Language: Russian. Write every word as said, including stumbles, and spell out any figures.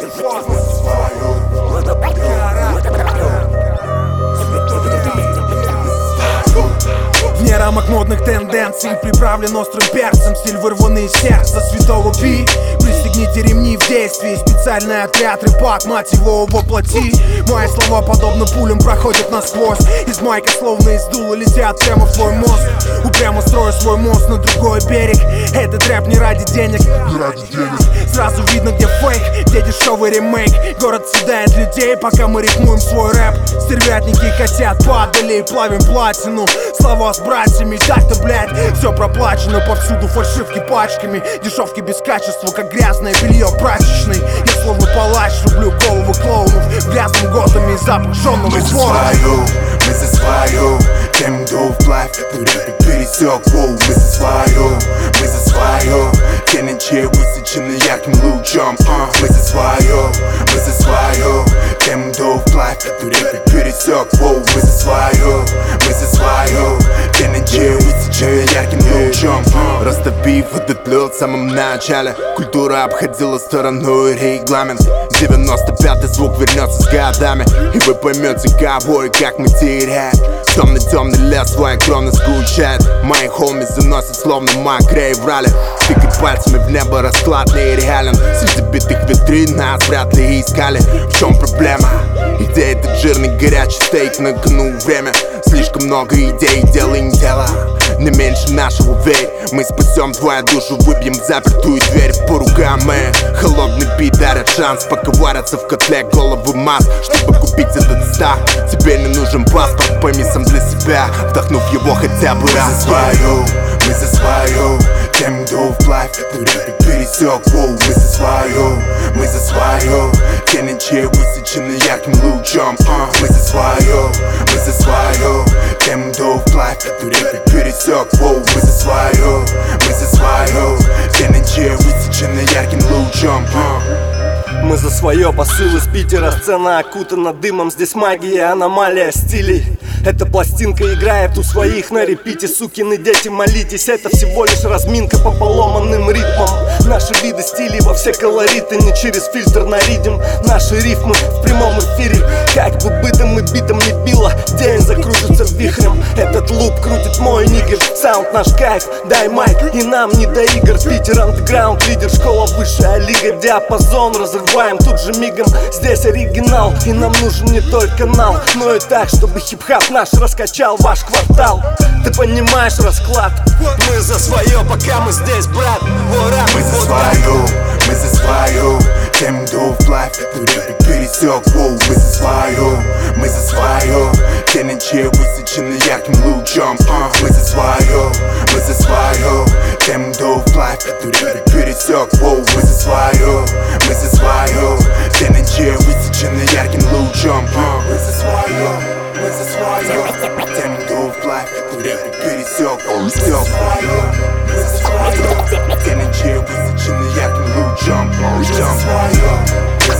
Вне рамок модных тенденций, приправлен острым перцем, стиль вырванный из сердца святого Пи. Пристегните ремни в действии, специальный отряд рыбак, мать его, воплоти. Мои слова подобно пулям проходят насквозь. Из майка словно из дула летят прямо в твой мозг. Упрямо строю свой мост на другой берег. Этот рэп не ради денег, не ради денег. Сразу видно, где фейк, где дешевый ремейк. Город съедает людей, пока мы рифмуем свой рэп. Стервятники хотят падали, плавим платину. Слова с братьями, так-то, блядь, все проплачено. Повсюду фальшивки пачками, дешевки без качества, как грязное белье прачечной. Я словно палач, рублю голову клоунов в грязном Готэме, запрещенного двора. Мы за свое, тем, кто вплавь эту реку пересек. Воу, мы за свое, мы за свое. ТНЧ высечены ярким лучом. uh, Мы за свое, мы за свое. Тем, кто вплавь эту реку пересек. Воу, мы за свое, мы за свое. ТНЧ высечены ярким лучом. uh. Растопив этот лед в самом начале, культура обходила стороной регламент. девяносто пятый звук вернется с годами, и вы поймете, кого и как мы теряем. Темный-темный лес, свои кроны скучает. Мои холми заносят словно мокрые в ралли. Тыкать пальцами в небо, расклад нереален. Среди битых витрин нас вряд ли искали. В чем проблема? Идея этот жирный горячий стейк, на кону время. Слишком много идей, делай не дело. Не меньше нашего, верь. Мы спасем твою душу, выбьем запертую дверь по рукам. Мы холодный бит дарят шанс поковыряться в котле головы масс. Чтобы купить этот стак, тебе не нужен паспорт. Пойми сам для себя, вдохнув его хотя бы раз. Мы за свое, мы за свое. Тем, кто вплавь эту реку пересек. Воу, мы за свое, мы за свое. ТНЧ высечены ярким лучом. uh, Мы за свое, мы за свое. Тем, кто вплавь эту реку пересек. Воу, мы за свое, мы за свое. ТНЧ высечены ярким лучом. uh. Мы за свое, посыл из Питера. Сцена окутана дымом, здесь магия, аномалия стилей. Эта пластинка играет у своих на репите. Сукины дети, молитесь, это всего лишь разминка по поломанным ритмам. Наши виды стилей во все колориты, не через фильтр наридим. Наши рифмы в прямом эфире, как бы бытом и битом не било. День закружится вихрем, этот луп крутит мой нигер. Саунд наш кайф, дай майк, и нам не до игр. Питер андеграунд, лидер, школа высшая лига. Диапазон разрываем тут же мигом. Здесь оригинал, и нам нужен не только нал, но и так, чтобы хип-хап наш раскачал ваш квартал. Ты понимаешь расклад? Мы за свое, пока мы здесь, брат. Ура, мы за свое, мы за свое. Тем, кто вплавь эту реку пересек. Воу, мы за свое, мы за свое. ТНЧ высечены ярким лучом. uh, Мы за свое, мы за свое. Тем, кто вплавь эту реку пересек. Воу, мы за свое, мы за свое. ТНЧ высечены ярким лучом. uh, Мы за свое, мы за свое. Тем, кто вплавь эту реку пересек. Мы за свое, мы за свое. ТНЧ высечены ярким лучом. Мы за свое.